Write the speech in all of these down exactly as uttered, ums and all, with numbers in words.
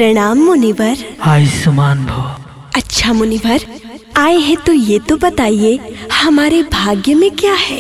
प्रणाम मुनिवर। आयुष्मान भव। अच्छा मुनिवर, आए हैं तो ये तो बताइए हमारे भाग्य में क्या है?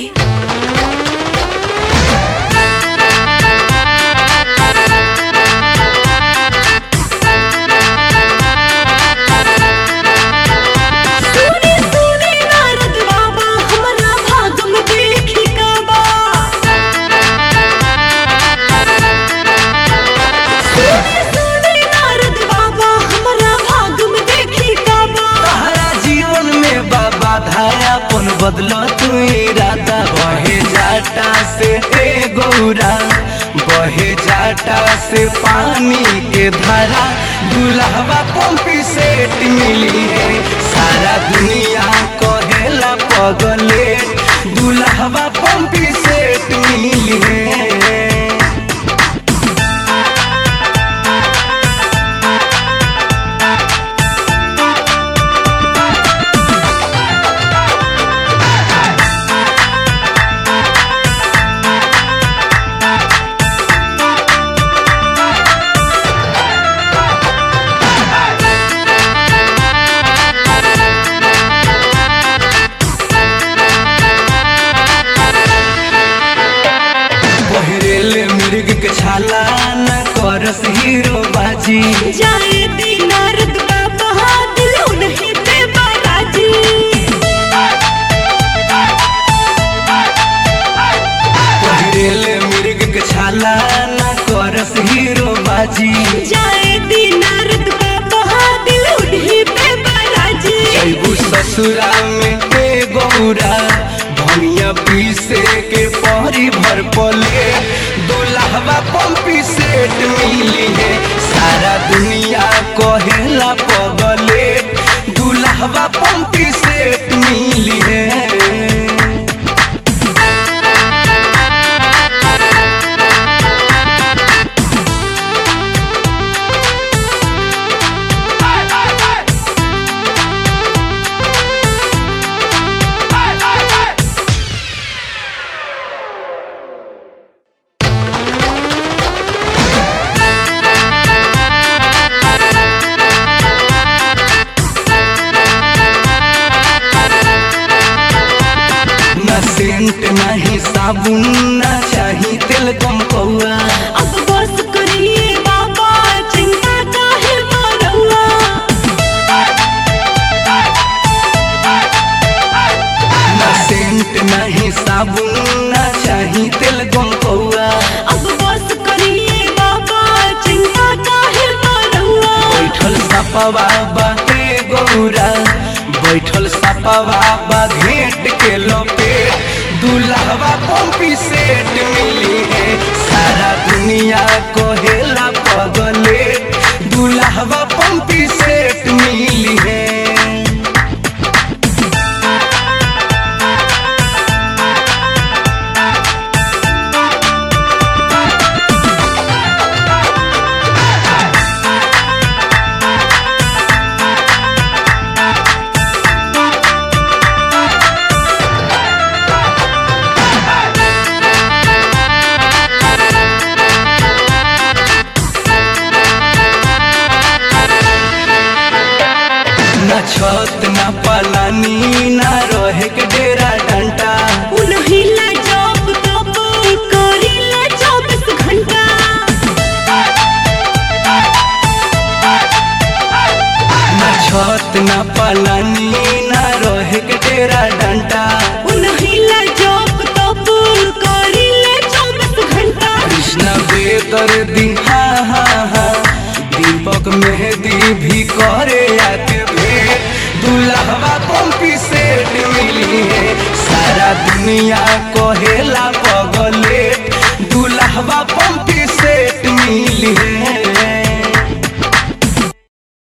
अपन बदलो तू इरादा, बहे जाटा से ए गौरा, बहे जाटा से पानी के धारा, दुल्हवा पंपी सेट मिली है। सारा दुनिया कहेला पगले, दुल्हवा पंपी सेट मिली है। मृग के छाला न करस हीरो बाजी, जाए दीनारद बाबा दिल उन्हीं पे बाराजी। पहिरेले मृग के छाला न करस हीरो बाजी, जाए दीनारद बाबा दिल उन्हीं पे बाराजी। जैबू ससुरा में ए गौरा, धनिया पीसे के पहरी भर पले, दुल्हवा पंपी सेट मिली है। सारा दुनिया कहेला पगले, दुल्हवा पंपी सेट मिली है। सेंट नहीं साबुन ना चाही तेल कम कौआ, अब बस करिए बाबा चिंता काहे मरौआ। ना सेंट नहीं साबुन ना चाही तेल कम कौआ, अब बस करिए बाबा चिंता काहे मरौआ। बैठल सपवा बाटे गौरा, बैठल सपवा बा घेट के लपेट, दुल्हवा पंपी सेट मिली है। सारा दुनिया कहेला पगले, दुल्हवा पंपी सेट मिली है। ना छत ना पलानी ना रहे के डेरा डंटा, उन्हीं ला जॉब तब करीला चौबीस घंटा। ना छत ना पलानी ना रहे के डेरा डंटा, उन्हीं ला जॉब तब करीला चौबीस घंटा। कृष्णा बेदर्दी हा हा हा, दीपक मेहदी भी करे आके भेंट, दुल्हवा पंपी सेट मिली है। सारा दुनिया कहेला पगले, दुल्हवा पंपी सेट मिली है।